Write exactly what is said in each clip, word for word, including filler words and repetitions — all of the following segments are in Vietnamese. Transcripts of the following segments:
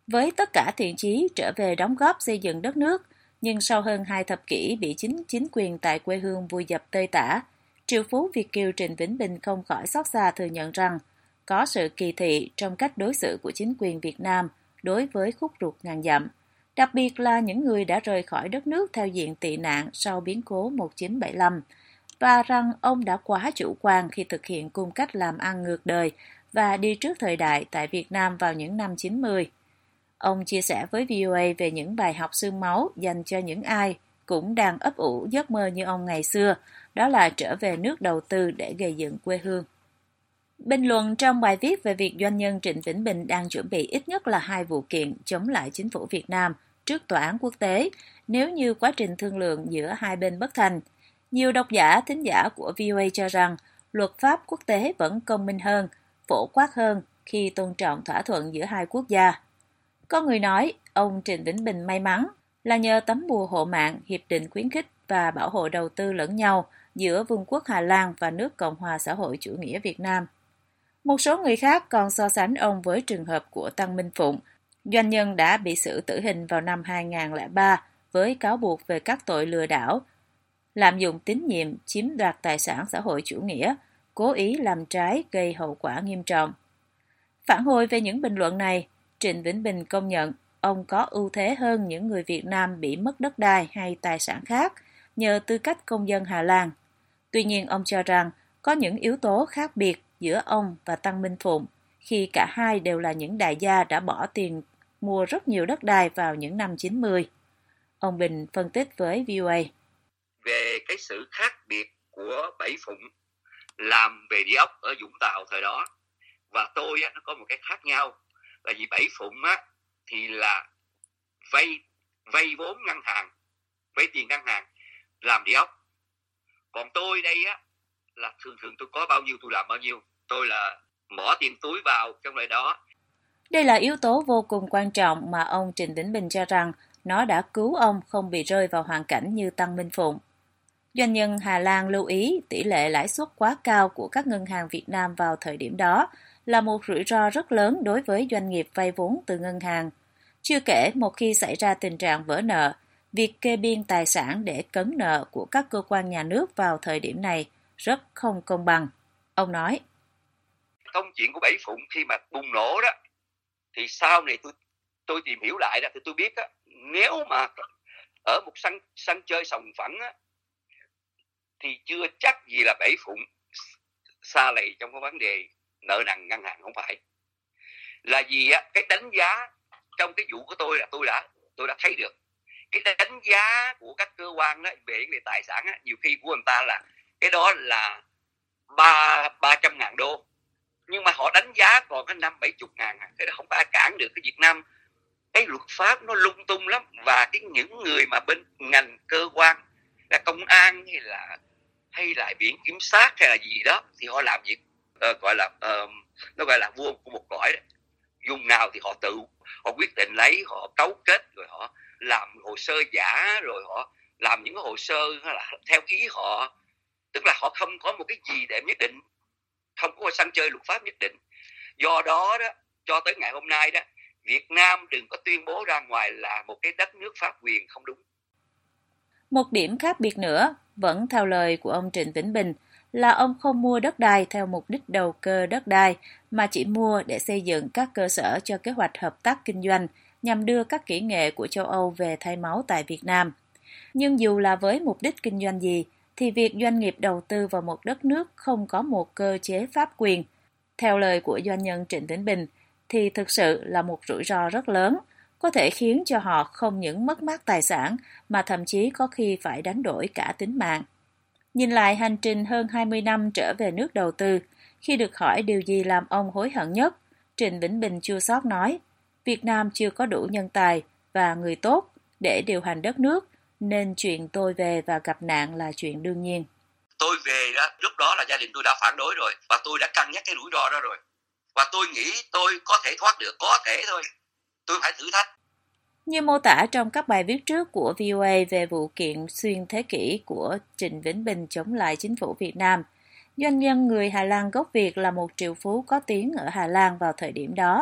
Với tất cả thiện chí trở về đóng góp xây dựng đất nước, nhưng sau hơn hai thập kỷ bị chính chính quyền tại quê hương vùi dập tơi tả, triệu phú Việt kiều Trịnh Vĩnh Bình không khỏi xót xa thừa nhận rằng có sự kỳ thị trong cách đối xử của chính quyền Việt Nam đối với khúc ruột ngàn dặm, đặc biệt là những người đã rời khỏi đất nước theo diện tị nạn sau biến cố một nghìn chín trăm bảy mươi lăm, và rằng ông đã quá chủ quan khi thực hiện cung cách làm ăn ngược đời và đi trước thời đại tại Việt Nam vào những năm chín mươi. Ông chia sẻ với vê o a về những bài học xương máu dành cho những ai cũng đang ấp ủ giấc mơ như ông ngày xưa, đó là trở về nước đầu tư để gây dựng quê hương. Bình luận trong bài viết về việc doanh nhân Trịnh Vĩnh Bình đang chuẩn bị ít nhất là hai vụ kiện chống lại chính phủ Việt Nam trước tòa án quốc tế nếu như quá trình thương lượng giữa hai bên bất thành, nhiều độc giả, thính giả của vê o a cho rằng luật pháp quốc tế vẫn công minh hơn, phổ quát hơn khi tôn trọng thỏa thuận giữa hai quốc gia. Có người nói ông Trịnh Vĩnh Bình may mắn là nhờ tấm bùa hộ mạng, hiệp định khuyến khích và bảo hộ đầu tư lẫn nhau giữa Vương quốc Hà Lan và nước Cộng hòa xã hội chủ nghĩa Việt Nam. Một số người khác còn so sánh ông với trường hợp của Tăng Minh Phụng, doanh nhân đã bị xử tử hình vào năm hai nghìn không trăm lẻ ba với cáo buộc về các tội lừa đảo, lạm dụng tín nhiệm, chiếm đoạt tài sản xã hội chủ nghĩa, cố ý làm trái gây hậu quả nghiêm trọng. Phản hồi về những bình luận này, Trịnh Vĩnh Bình công nhận ông có ưu thế hơn những người Việt Nam bị mất đất đai hay tài sản khác nhờ tư cách công dân Hà Lan. Tuy nhiên, ông cho rằng có những yếu tố khác biệt giữa ông và Tăng Minh Phụng khi cả hai đều là những đại gia đã bỏ tiền mua rất nhiều đất đai vào những năm chín mươi. Ông Bình phân tích với vê o a. Về cái sự khác biệt của Bảy Phụng làm về địa ốc ở Vũng Tàu thời đó và tôi á, nó có một cái khác nhau là vì Bảy Phụng á thì là vay vay vốn ngân hàng, vay tiền ngân hàng làm địa ốc, còn tôi đây á là thường thường tôi có bao nhiêu tôi làm bao nhiêu, tôi là bỏ tiền túi vào trong lời đó. Đây là yếu tố vô cùng quan trọng mà ông Trịnh Vĩnh Bình cho rằng nó đã cứu ông không bị rơi vào hoàn cảnh như Tăng Minh Phụng. Doanh nhân Hà Lan lưu ý tỷ lệ lãi suất quá cao của các ngân hàng Việt Nam vào thời điểm đó là một rủi ro rất lớn đối với doanh nghiệp vay vốn từ ngân hàng. Chưa kể, một khi xảy ra tình trạng vỡ nợ, việc kê biên tài sản để cấn nợ của các cơ quan nhà nước vào thời điểm này rất không công bằng. Ông nói. Câu chuyện của Bảy Phụng khi mà bùng nổ đó, thì sau này tôi tôi tìm hiểu lại đó, thì tôi biết đó, nếu mà ở một sân sân chơi sòng phẳng á, thì chưa chắc gì là Bảy Phụng xa lầy trong cái vấn đề nợ nần ngân hàng, không phải. Là vì á, cái đánh giá trong cái vụ của tôi là tôi đã tôi đã thấy được cái đánh giá của các cơ quan đó về về tài sản á, nhiều khi của người ta là cái đó là ba ba trăm ngàn đô, nhưng mà họ đánh giá còn cái năm bảy chục ngàn, cái đó không ai cản được. Cái Việt Nam cái luật pháp nó lung tung lắm, và cái những người mà bên ngành cơ quan là công an hay là hay là viện kiểm sát hay là gì đó thì họ làm việc uh, gọi là uh, nó gọi là vua của một cõi đấy. Dùng nào thì họ tự họ quyết định lấy, họ cấu kết rồi họ làm hồ sơ giả, rồi họ làm những cái hồ sơ là theo ý họ, tức là họ không có một cái gì để nhất định, không có sân chơi luật pháp nhất định. Do đó đó, cho tới ngày hôm nay đó, Việt Nam đừng có tuyên bố ra ngoài là một cái đất nước pháp quyền, không đúng. Một điểm khác biệt nữa, vẫn theo lời của ông Trịnh Vĩnh Bình, là ông không mua đất đai theo mục đích đầu cơ đất đai, mà chỉ mua để xây dựng các cơ sở cho kế hoạch hợp tác kinh doanh nhằm đưa các kỹ nghệ của châu Âu về thay máu tại Việt Nam. Nhưng dù là với mục đích kinh doanh gì, thì việc doanh nghiệp đầu tư vào một đất nước không có một cơ chế pháp quyền, theo lời của doanh nhân Trịnh Vĩnh Bình, thì thực sự là một rủi ro rất lớn, có thể khiến cho họ không những mất mát tài sản mà thậm chí có khi phải đánh đổi cả tính mạng. Nhìn lại hành trình hơn hai mươi năm trở về nước đầu tư, khi được hỏi điều gì làm ông hối hận nhất, Trịnh Vĩnh Bình chua xót nói, Việt Nam chưa có đủ nhân tài và người tốt để điều hành đất nước, nên chuyện tôi về và gặp nạn là chuyện đương nhiên. Tôi về đó, lúc đó là gia đình tôi đã phản đối rồi, và tôi đã cân nhắc cái rủi ro đó rồi. Và tôi nghĩ tôi có thể thoát được, có thể thôi. Tôi phải thử thách. Như mô tả trong các bài viết trước của vê o a về vụ kiện xuyên thế kỷ của Trịnh Vĩnh Bình chống lại chính phủ Việt Nam, doanh nhân người Hà Lan gốc Việt là một triệu phú có tiếng ở Hà Lan vào thời điểm đó,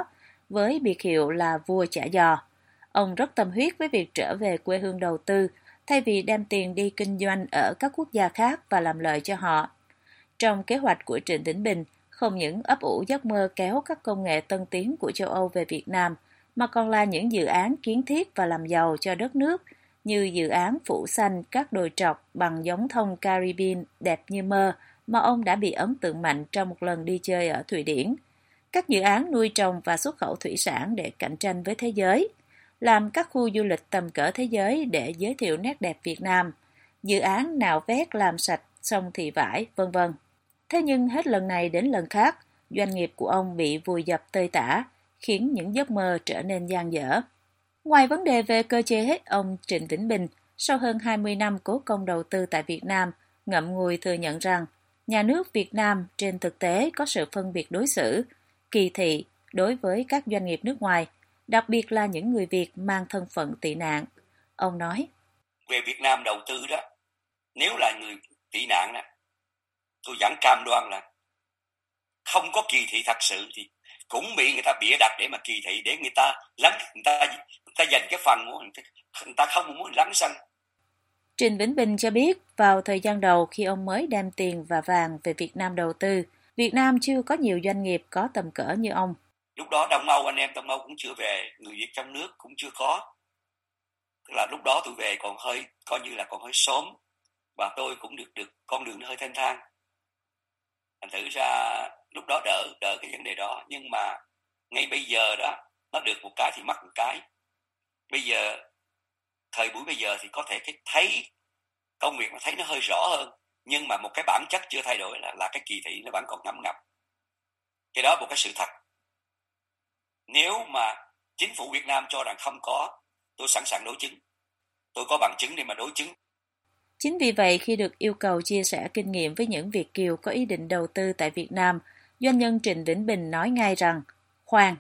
với biệt hiệu là vua chả giò. Ông rất tâm huyết với việc trở về quê hương đầu tư, thay vì đem tiền đi kinh doanh ở các quốc gia khác và làm lợi cho họ. Trong kế hoạch của Trịnh Vĩnh Bình, không những ấp ủ giấc mơ kéo các công nghệ tân tiến của châu Âu về Việt Nam, mà còn là những dự án kiến thiết và làm giàu cho đất nước, như dự án phủ xanh các đồi trọc bằng giống thông Caribbean đẹp như mơ mà ông đã bị ấn tượng mạnh trong một lần đi chơi ở Thụy Điển. Các dự án nuôi trồng và xuất khẩu thủy sản để cạnh tranh với thế giới, làm các khu du lịch tầm cỡ thế giới để giới thiệu nét đẹp Việt Nam, dự án nạo vét làm sạch sông Thị Vải, vân vân. Thế nhưng hết lần này đến lần khác, doanh nghiệp của ông bị vùi dập tơi tả, khiến những giấc mơ trở nên dang dở. Ngoài vấn đề về cơ chế, ông Trịnh Vĩnh Bình, sau hơn hai mươi năm cố công đầu tư tại Việt Nam, ngậm ngùi thừa nhận rằng nhà nước Việt Nam trên thực tế có sự phân biệt đối xử, kỳ thị đối với các doanh nghiệp nước ngoài, đặc biệt là những người Việt mang thân phận tị nạn. Ông nói, về Việt Nam đầu tư đó, nếu là người tị nạn đó, tôi vẫn cam đoan là không có kỳ thị thật sự thì cũng bị người ta bịa đặt để mà kỳ thị, để người ta lắng người ta người ta dành cái phần của người ta không muốn lắng xanh. Trịnh Vĩnh Bình cho biết, vào thời gian đầu khi ông mới đem tiền và vàng về Việt Nam đầu tư, Việt Nam chưa có nhiều doanh nghiệp có tầm cỡ như ông. Lúc đó Đông Âu, anh em Đông Âu cũng chưa về, người Việt trong nước cũng chưa có. Tức là lúc đó tôi về còn hơi, coi như là còn hơi sớm, và tôi cũng được được con đường nó hơi thanh thang. Thành thử ra lúc đó đỡ đỡ cái vấn đề đó, nhưng mà ngay bây giờ đó nó được một cái thì mất một cái. Bây giờ thời buổi bây giờ thì có thể cái thấy công việc mà thấy nó hơi rõ hơn, nhưng mà một cái bản chất chưa thay đổi là là cái kỳ thị nó vẫn còn ngấm ngầm. Cái đó là một cái sự thật. Nếu mà chính phủ Việt Nam cho rằng không có, tôi sẵn sàng đối chứng. Tôi có bằng chứng để mà đối chứng. Chính vì vậy, khi được yêu cầu chia sẻ kinh nghiệm với những Việt kiều có ý định đầu tư tại Việt Nam, doanh nhân Trịnh Vĩnh Bình nói ngay rằng, khoan.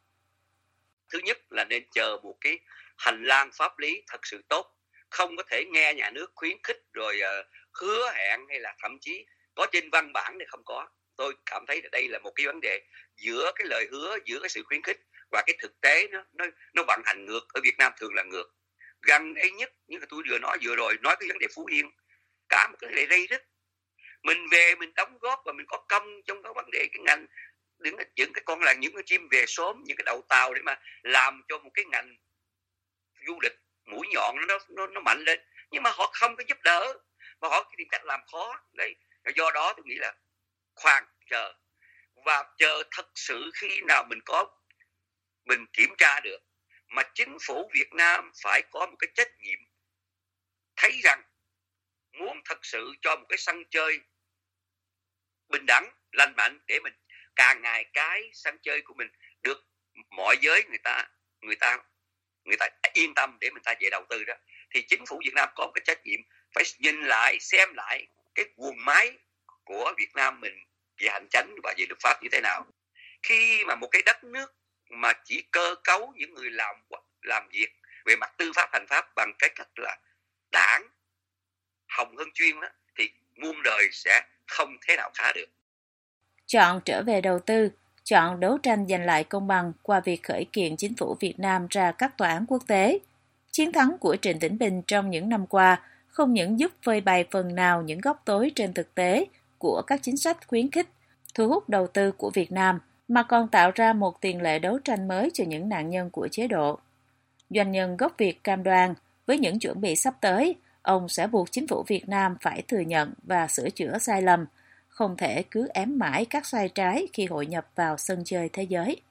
Thứ nhất là nên chờ một cái hành lang pháp lý thật sự tốt. Không có thể nghe nhà nước khuyến khích rồi uh, hứa hẹn hay là thậm chí có trên văn bản thì không có. Tôi cảm thấy là đây là một cái vấn đề giữa cái lời hứa, giữa cái sự khuyến khích và cái thực tế nó nó nó vận hành ngược. Ở Việt Nam thường là ngược. Gần đây nhất như là tôi vừa nói vừa rồi, nói cái vấn đề Phú Yên, cả một cái vấn đề rây rứt. Mình về mình đóng góp và mình có công trong cái vấn đề cái ngành, những cái, những cái con là những cái chim về sớm, những cái đầu tàu để mà làm cho một cái ngành du lịch mũi nhọn nó nó nó mạnh lên, nhưng mà họ không có giúp đỡ và họ tìm cách làm khó đấy. Do đó tôi nghĩ là khoan, chờ và chờ thật sự khi nào mình có mình kiểm tra được, mà chính phủ Việt Nam phải có một cái trách nhiệm thấy rằng muốn thật sự cho một cái sân chơi bình đẳng, lành mạnh để mình càng ngày cái sân chơi của mình được mọi giới người ta người ta người ta yên tâm để mình ta về đầu tư đó, thì chính phủ Việt Nam có một cái trách nhiệm phải nhìn lại, xem lại cái guồng máy của Việt Nam mình về hành chánh và về luật pháp như thế nào. Khi mà một cái đất nước mà chỉ cơ cấu những người làm làm việc về mặt tư pháp hành pháp bằng cái cách là đảng hồng hơn chuyên đó, thì muôn đời sẽ không thế nào khá được. Chọn trở về đầu tư, chọn đấu tranh giành lại công bằng qua việc khởi kiện chính phủ Việt Nam ra các tòa án quốc tế. Chiến thắng của Trịnh Vĩnh Bình trong những năm qua không những giúp phơi bày phần nào những góc tối trên thực tế của các chính sách khuyến khích, thu hút đầu tư của Việt Nam, mà còn tạo ra một tiền lệ đấu tranh mới cho những nạn nhân của chế độ. Doanh nhân gốc Việt cam đoan, với những chuẩn bị sắp tới, ông sẽ buộc chính phủ Việt Nam phải thừa nhận và sửa chữa sai lầm, không thể cứ ém mãi các sai trái khi hội nhập vào sân chơi thế giới.